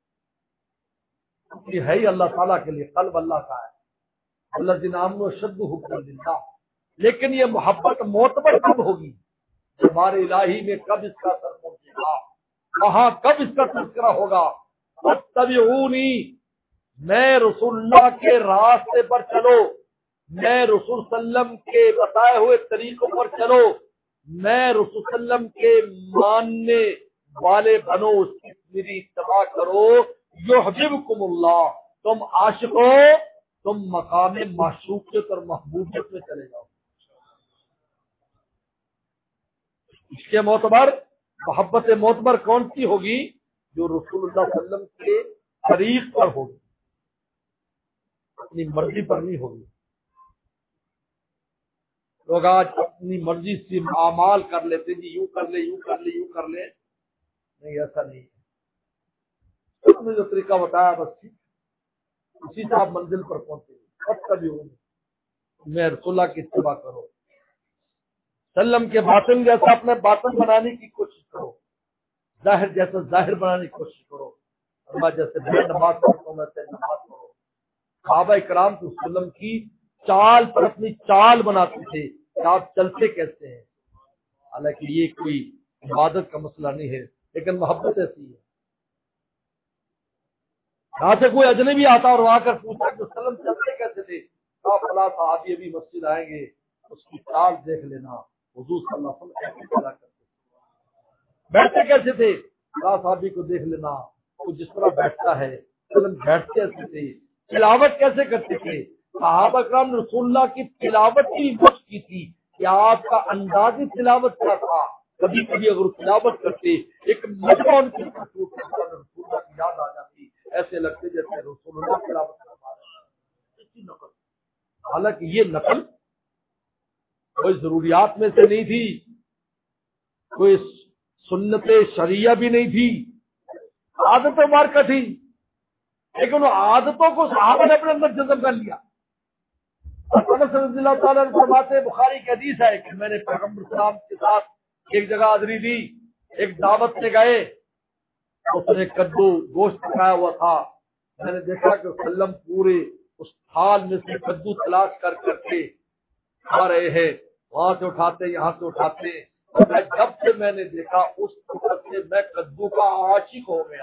یہ ہے ہی اللہ تعالیٰ کے لیے. قلب اللہ کا ہے, اللہ جنام و شد حکم اللہ. لیکن یہ محبت معتبر کب ہوگی؟ ہمارے الہی میں کب اس کا اثر پہنچے گا, کہاں کب اس کا تذکرہ ہوگا؟ اتبعونی, میں رسول اللہ کے راستے پر چلو, میں رسول وسلم کے بتائے ہوئے طریقوں پر چلو, میں رسول وسلم کے ماننے والے بنو, اس کی میری اتباع کرو. یحببکم اللہ, تم عاشق ہو, تم مقام معشوقیت اور محبوبیت میں چلے جاؤ. اس کے معتبر محبت معتبر کون سی ہوگی؟ جو رسول اللہ صلی اللہ علیہ وسلم کے طریق پر ہوگی, اپنی مرضی پر نہیں ہوگی. لوگ آج اپنی مرضی سے اعمال کر لیتے, جی یوں کر لے, یوں کر لے, یوں کر لے. نہیں, ایسا نہیں ہے. اس نے جو طریقہ بتایا بس ٹھیک, اسی سے آپ منزل پر پہنچے. سب کبھی ہوں میں رسول اللہ کی اتباع کرو, سلم کے باطن جیسا اپنے باطن بنانے کی کوشش کرو, ظاہر جیسا ظاہر بنانے کی کوشش کرو. اللہ جیسے میں نماز پڑھتا ہوں ویسے نماز پڑھو. صحابہ کرام تو سلم کی چال پر اپنی چال بناتے تھے کہ آپ چلتے کیسے ہیں. حالانکہ یہ کوئی عبادت کا مسئلہ نہیں ہے, لیکن محبت ایسی ہے. یہاں سے کوئی اجنبی آتا اور وہاں کر پوچھتا کہ سلم چلتے کیسے تھے, آپ فلاں صحابی ابھی مسجد آئیں گے, اس کی چال دیکھ لینا, حضور صلی اللہ علیہ وسلم ایسے چلا کرتے تھے. بیٹھتے کیسے تھے, فلاں صحابی کو دیکھ لینا, وہ جس طرح بیٹھتا ہے. سلم بیٹھتے کیسے تھے, تلاوت کیسے کرتے تھے. صحابہ کرام نے رسول اللہ کی تلاوت کی مشق کی تھی کہ آپ کا اندازی تلاوت کیا تھا. کبھی کبھی اگر تلاوت کرتے ایک مجمع ان کی رسول اللہ کی یاد آ جاتی, ایسے لگتے جیسے رسول اللہ تلاوت کروا رہے ہیں. نقل, حالانکہ یہ نقل کوئی ضروریات میں سے نہیں تھی, کوئی سنت شریعہ بھی نہیں تھی, عادت مبارکہ تھی. لیکن وہ عادتوں کو صحابہ نے اپنے اندر جذب کر لیا. انس رضی اللہ تعالیٰ عنہ فرماتے, بخاری کی حدیث ہے کہ میں نے پیغمبر اسلام کے ساتھ ایک جگہ حاضری دی, ایک دعوت میں گئے, اس نے کدو گوشت پکایا ہوا تھا. میں نے دیکھا کہ وسلم پورے اس تھال میں سے کدو تلاش کر کر کے کھا رہے ہیں, وہاں سے اٹھاتے یہاں سے اٹھاتے. اور جب سے میں نے دیکھا اس وقت سے میں کدو کا عاشق ہو گیا.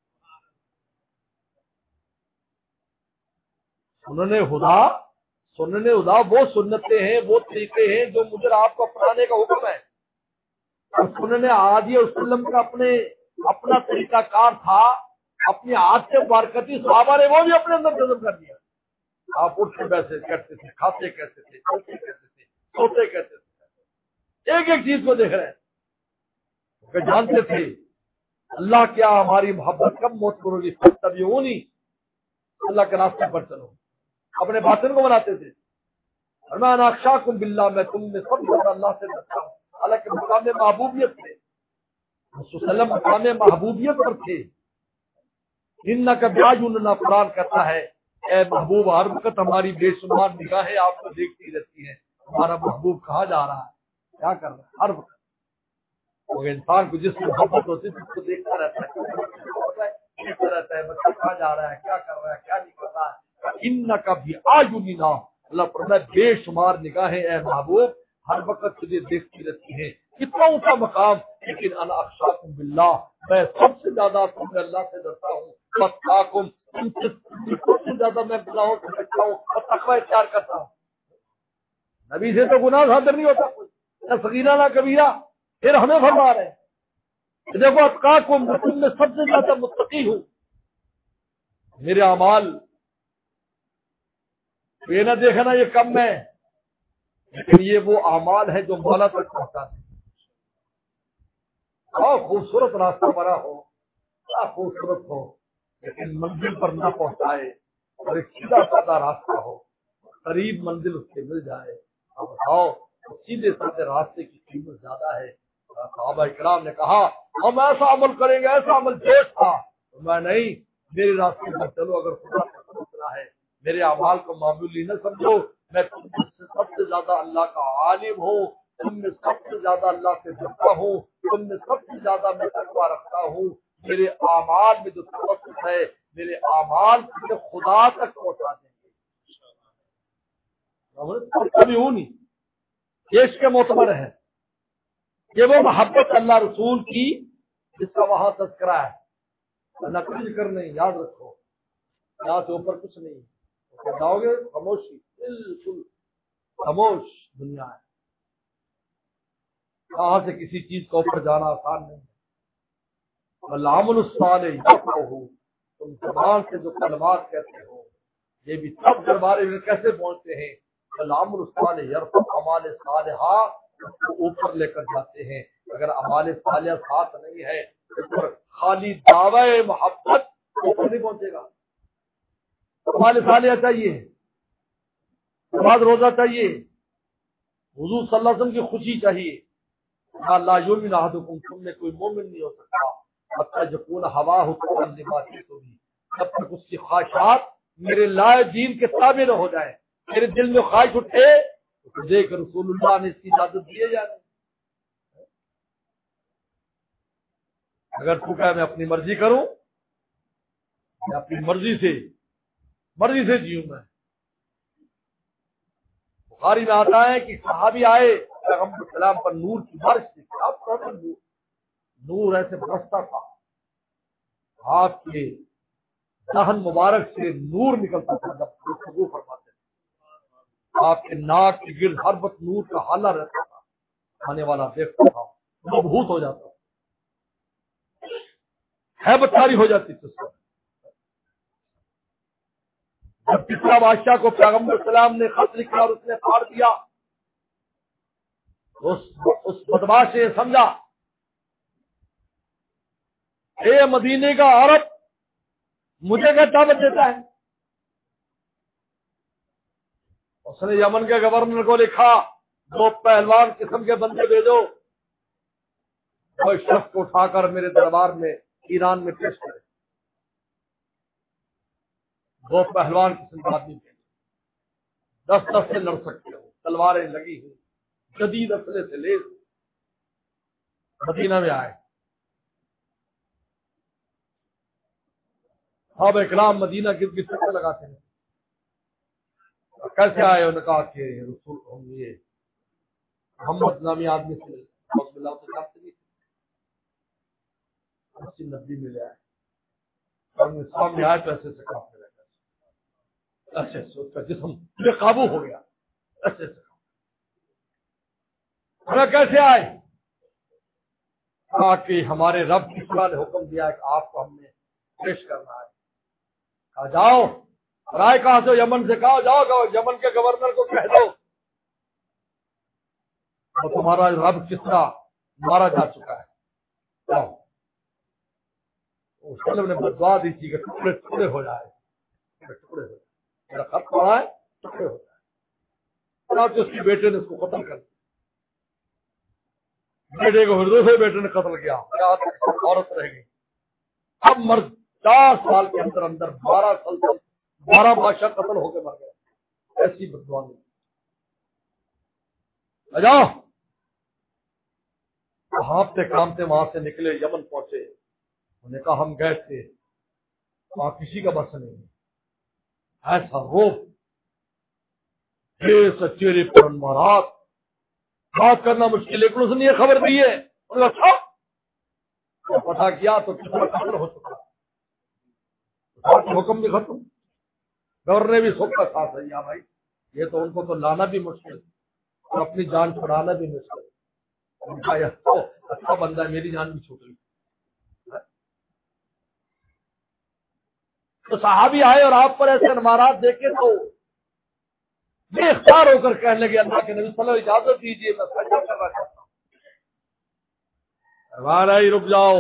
سننے خدا وہ سنتیں ہیں, وہ طریقے ہیں جو مجھے آپ کو اپنانے کا حکم ہے. اور سننے عادی وسلم کا اپنا طریقہ کار تھا, اپنی عادت سے برکتی صحابہ نے وہ بھی اپنے اندر جذب کر دیا. آپ اٹھتے بیٹھتے کرتے تھے, کھاتے کیسے تھے, چلتے کیسے تھے, سوتے کیسے تھے, ایک ایک چیز کو دیکھ رہے ہیں کہ جانتے تھے اللہ کیا ہماری محبت کب موت کرو گی؟ فاتبعونی، اللہ کے راستے پر چلو. اپنے باطن کو بناتے تھے. اور میں اخشاکم باللہ، میں تم میں سب سے زیادہ اللہ سے ڈرتا ہوں. حالانکہ مقام محبوبیت تھے، رسول صلی اللہ علیہ وسلم مقام محبوبیت پر تھے. انک بعیوننا، قرآن کہتا ہے اے محبوب ہر وقت ہماری بے شمار نگاہیں آپ کو دیکھتی رہتی ہیں. ہمارا محبوب کہاں جا رہا ہے، کیا کر رہا ہے، ہر وقت. وہ انسان کو جس سے محبت ہوتی ہے اس کو دیکھتا رہتا ہے بچہ کہاں جا رہا ہے، کیا کر رہا ہے، کیا نہیں کر رہا ہے. انک بعیوننا، اللہ فرماتا ہے بے شمار نگاہیں اے محبوب ہر وقت تجھے دیکھتی رہتی ہیں. کتنا اونچا مقام. لیکن انا اخشاکم باللہ، میں سب سے زیادہ تمہیں اللہ سے ڈرتا ہوں. واتقاکم، تم سے سب سے زیادہ میں گناہوں سے بچتا ہوں اور تقوی اختیار کرتا ہوں. نبی سے تو گناہ صادر نہیں ہوتا کوئی، نہ صغیرہ نہ کبیرہ. پھر ہمیں فرما رہے ہیں دیکھو اتقاکم، میں تم میں سب سے زیادہ متقی ہوں. میرے اعمال یہ نہ دیکھنا یہ کم ہے، لیکن یہ وہ اعمال ہے جو مولا تک پہنچاتے ہیں. خوبصورت راستہ بنا ہو، بڑا خوبصورت ہو، لیکن منزل پر نہ پہنچائے، اور ایک سیدھا سادہ راستہ ہو، قریب منزل اس کے مل جائے. اب بتاؤ سیدھے سادے راستے کی قیمت زیادہ ہے. صحابہ کرام نے کہا ہم ایسا عمل کریں گے، ایسا عمل جوش تھا. میں نہیں، میرے راستے پر چلو. اگر خدا کا فیصلہ ہے میرے اعمال کو معمولی نہ سمجھو. میں تم سے سب سے زیادہ اللہ کا عالم ہوں، تم میں سب سے زیادہ اللہ سے ڈرتا ہوں، تم میں سب سے زیادہ میں تقویٰ رکھتا ہوں. میرے اعمال میں جو توسط ہے، میرے اعمال مجھے خدا تک پہنچا دیں گے. کبھی ہوں نہیں، یہ اس کے معتبر ہے کہ وہ محبت اللہ رسول کی جس کا وہاں تذکرہ ہے. اللہ کا ذکر نہیں، یاد رکھو یہاں سے اوپر کچھ نہیں. جاؤ گے خاموشی، بالکل خاموش دنیا ہے. کہاں سے کسی چیز کا اوپر جانا آسان نہیں. العمل الصالح یرفعہ، تم زبان سے جو کلمات کہتے ہو یہ بھی سب دربار میں کیسے پہنچتے ہیں. العمل الصالح یرفع، اعمال صالحہ کو اوپر لے کر جاتے ہیں. اگر اعمال صالحہ ساتھ نہیں ہے تو خالی دعوی محبت اوپر نہیں پہنچے گا. اعمال صالحہ چاہیے، نماز روزہ چاہیے، حضور صلی اللہ علیہ وسلم کی خوشی چاہیے. لا یؤمن احدکم، تم میں کوئی مومن نہیں ہو سکتا حتی یکون ہواہ تبعا لما جئت بہ، جب تک اس کی خواہشات میرے لائے دین کے تابع نہ ہو جائے. میرے دل میں خواہش اٹھے تو دیکھ رسول اللہ نے اس کی اجازت دی ہے یا نہیں. اگر تو کہے میں اپنی مرضی کروں، میں اپنی مرضی سے جیوں. میں بخاری میں آتا ہے کہ صحابی آئے پیغمبر السلام پر نور کی بارش تھی. نور ایسے برستا تھا، آپ کے دہن مبارک سے نور نکلتا تھا. جب گفتگو فرماتے تھے آپ کے ناک کے گرد ہر وقت نور کا حالہ رہتا تھا. آنے والا دیکھتا تھا مبہوت ہو جاتا، ہیبت طاری ہو جاتی تھی. جب کسرا بادشاہ کو پیغمبر السلام نے خط لکھا اور اس نے پھاڑ دیا، اس بدماش نے سمجھا اے مدینے کا عرب مجھے کیا دعوت دیتا ہے. اس نے یمن کے گورنر کو لکھا 2 پہلوان قسم کے بندے بھیجو، کوئی شخص کو اٹھا کر میرے دربار میں ایران میں پیش کرے. 2 پہلوان قسم کے آدمی تھے، 10 سے لڑ سکتے ہو، تلواریں لگی ہوئی، جدید اسلحے سے لیس. مدینہ میں آئے. صحابہ اکرام مدینہ گرد کی چکر لگاتے ہیں. کیسے آئے؟ انہوں نے کہا کہ رسول ہم یہ محمد نامی آدمی سے نبی ملے آئے. سامنے آئے تو ایسے سے کافی لگا، ایسے اس کا جسم بے قابو ہو گیا. ایسے کیسے آئے؟ کہا کہ ہمارے رب کی خدا نے حکم دیا ہے کہ آپ کو ہم نے پیش کرنا ہے. کہا جاؤ. اور آئے کہاں سے؟ یمن سے. کہا جاؤ یمن کے گورنر کو کہہ دو تو تمہارا رب کسرا مارا جا چکا ہے. جاؤ. وسلم نے بدعا دی تھی کہ ٹکڑے ٹکڑے ہو جائے، ٹکڑے ہو جائے، میرا خط پڑا ہے ٹکڑے ہو جائے، اور اس کے بیٹے نے اس کو قتل کر دیا، بیٹے کو پھر دوسرے بیٹے نے قتل کیا، عورت رہ گئی۔ اب مرد 4 سال کے اندر اندر 12 بادشاہ قتل ہو کے مر گئے، ایسی بدعا دی۔ جاؤ ہانپتے کامتے وہاں سے نکلے، یمن پہنچے، انہوں نے کہا ہم گئے تھے وہاں کسی کا بس نہیں، ایسا روب چہرے پر انوارات، بات کرنا مشکل، لیکن اس نے یہ خبر دی ہے، انہوں نے اچھا پتا کیا تو کتنا قتل ہو چکا، حکم بھی ختم، گورنر نے بھی سوچا تھا صحیح بھائی یہ تو ان کو تو لانا بھی مشکل اور اپنی جان چھڑانا بھی مشکل، اچھا بندہ ہے میری جان بھی چھوٹ گئی۔ تو صحابی آئے اور آپ پر ایسے انوارات دیکھے تو بے اختیار ہو کر کہنے لگے اللہ کے نبی صلی اللہ علیہ وسلم اجازت دیجیے میں سجدہ کرنا چاہتا ہوں۔ ہی رک جاؤ،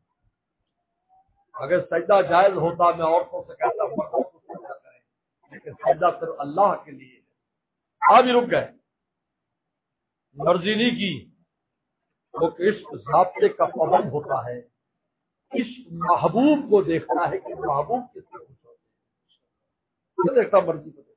اگر سجدہ جائز ہوتا میں عورتوں سے کہتا مردوں کو سجدہ کریں، لیکن سجدہ صرف اللہ کے لیے۔ آپ ہی رک گئے، مرضی نہیں کی، وہ عشق ضابطے کا پابند ہوتا ہے، عشق محبوب کو دیکھتا ہے کہ محبوب کس سے خوش ہوتے ہیں، دیکھتا مرضی کو دیکھتا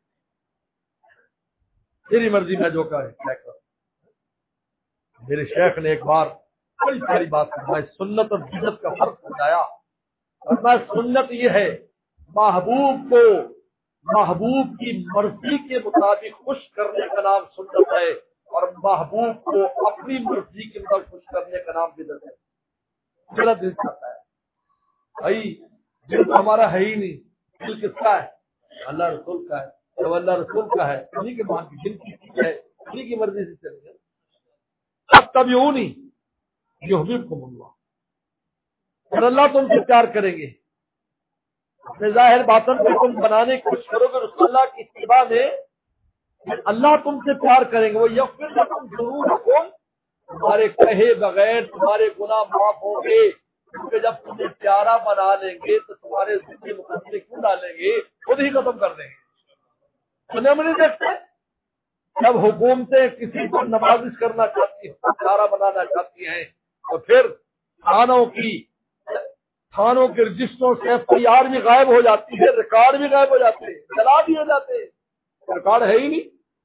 تیری مرضی میں جو کہے کر۔ میرے شیخ نے ایک بار بڑی ساری بات فرمائی، سنت اور بدعت کا فرق بتایا، اور میں سنت یہ ہے محبوب کو محبوب کی مرضی کے مطابق خوش کرنے کا نام سنت ہے، اور محبوب کو اپنی مرضی کے مطابق خوش کرنے کا نام بدعت ہے۔ میرا دل چاہتا ہے بھائی دل تو ہمارا ہے ہی نہیں، دل کس کا ہے؟ اللہ رسول کا ہے، جب اللہ رسول کا ہے انہیں کے مان کی دل کی چیز ہے، انہیں کی مرضی سے چلے گا۔ اب تب یوں نہیں یحببکم اللہ، اور اللہ تم سے پیار کریں گے، اپنے ظاہر باطن کو تم بنانے کی کوشش کرو گے رسول اللہ کی اتباع میں، اللہ تم سے پیار کریں گے، وہ یغفر لکم ذنوبکم، تمہارے کہے بغیر تمہارے گناہ معاف ہوں گے، کیونکہ جب تمہیں پیارا بنا لیں گے تو تمہارے زندگی مقدمے کیوں ڈالیں گے، خود ہی ختم کر دیں گے۔ سننے میں نہیں دیکھتے جب حکومتیں کسی کو نوازش کرنا چاہتی ہیں، پیارا بنانا چاہتی ہیں، تو پھر تھانوں کے رجسٹروں سے FIR بھی غائب ہو جاتی ہے، ریکارڈ بھی غائب ہو جاتے ہیں، جلا بھی ہو جاتے ہیں، ریکارڈ ہے ہی نہیں۔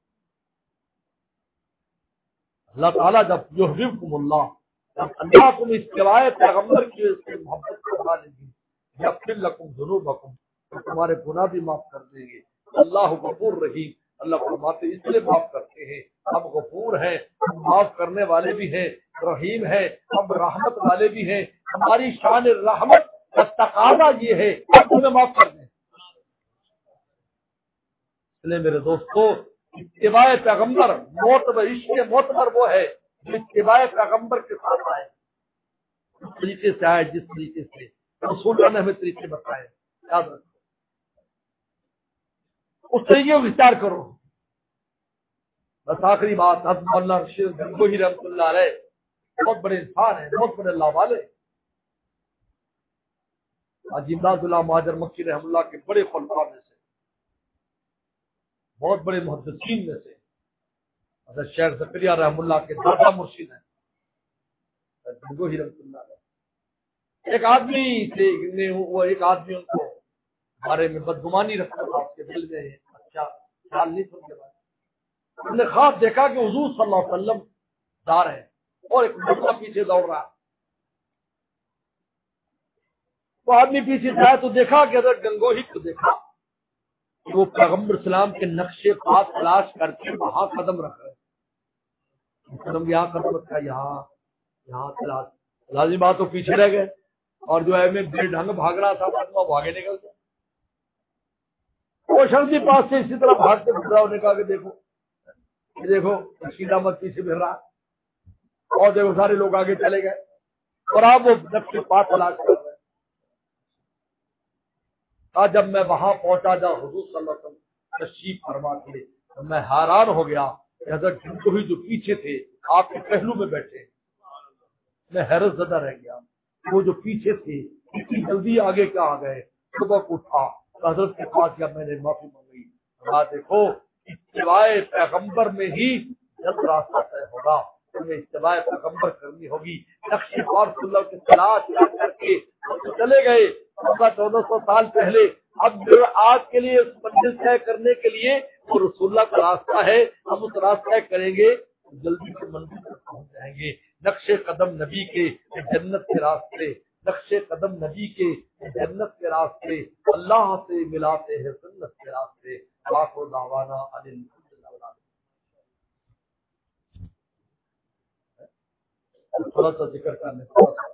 اللہ تعالیٰ جب یحببکم اللہ، جب اللہ تم اتباع پیغمبر کی وجہ سے محبت کروا لیں گے، یغفر لکم ذنوبکم، تو تمہارے گناہ بھی معاف کر دیں گے۔ اللہ غفور رحیم، اللہ فرماتے اس لیے معاف کرتے ہیں ہم غفور ہیں، ہم معاف کرنے والے بھی ہیں، رحیم ہے، ہم رحمت والے بھی ہیں، ہماری شان رحمت کا تقاضا یہ ہے کہ تمہیں معاف کر دیں۔ اس لیے میرے دوستو اتباع پیغمبر معتبر، عشق معتبر وہ ہے جو اتباع پیغمبر کے ساتھ آئے، اس طریقے سے آئے جس طریقے سے رسول نے ہمیں طریقے بتائے، یاد رکھو اس طریقے کو اختیار کرو۔ بس آخری بات، حضرت مولانا رشید گنگوہی رحمۃ اللہ علیہ بہت بڑے انسان ہیں، بہت بڑے اللہ والے، حاجی امداد اللہ مہاجر مکی رحمۃ اللہ کے بڑے خلفاء میں سے، بہت بڑے محدثین میں سے، حضرت شیخ زکریا رحمۃ اللہ کے دادا مرشد ہیں گنگوہی رحمۃ اللہ علیہ۔ ایک آدمی تھے، وہ ایک آدمی ان کو بارے میں بدگمانی رکھتا تھا، اس کے دل میں اچھا خیال نہیں تھا، انہوں نے خواب دیکھا کہ حضور صلی اللہ علیہ وسلم جا رہے ہیں اور ایک مرد پیچھے دوڑ رہا ہے۔ وہ آدمی پیچھے جائے تو دیکھا کہ حضرت گنگوہی کو دیکھا کہ وہ پیغمبر اسلام کے نقشے پاس تلاش کر کے وہاں قدم رکھ رہے ہیں، قدم یہاں قدم رکھا، یہاں تلاش، لازمی بات تو پیچھے رہ گئے، اور جو ہے میں بے ڈھنگ بھاگ رہا تھا وہ آگے نکل گیا۔ وہ شخص کے پاس سے اسی طرح بھاگتے گزرا، انہوں نے کہا کہ دیکھو رشید احمد پیچھے پھر رہا، اور دیکھو سارے لوگ آگے چلے گئے، اور آپ وہ نقشے پاس تلاش کر رہے ہیں۔ جب میں وہاں پہنچا جہاں حضور صلی اللہ علیہ وسلم تشریف فرما تھے، تو میں حیران ہو گیا کہ حضرت گنگوہی جو پیچھے تھے آپ کے پہلو میں بیٹھے، میں حیرت زدہ رہ گیا، وہ جو پیچھے تھے اتنی جلدی آگے کیا آ گئے؟ صبح کو اٹھا حضرت کے پاس یا میں نے معافی مانگی. دیکھو اتباع پیغمبر میں ہی جلد راستہ طے ہوگا. تمہیں اتباع پیغمبر کرنی ہوگی. نقش اللہ کی تلاش کر کے چلے گئے 1400 سال پہلے. اب جو آج کے لیے اس منزل طے کرنے کے لیے وہ رسول اللہ کا راستہ ہے. ہم اس راستہ کریں گے جلدی سے منزل تک پہنچ جائیں گے. نقش قدم نبی کے جنت کے راستے، نقش قدم نبی کے جنت کے راستے، اللہ سے ملاتے ہیں سنت کے راستے. آخر دعوانا ان الحمدللہ. تھوڑا سا ذکر کرنے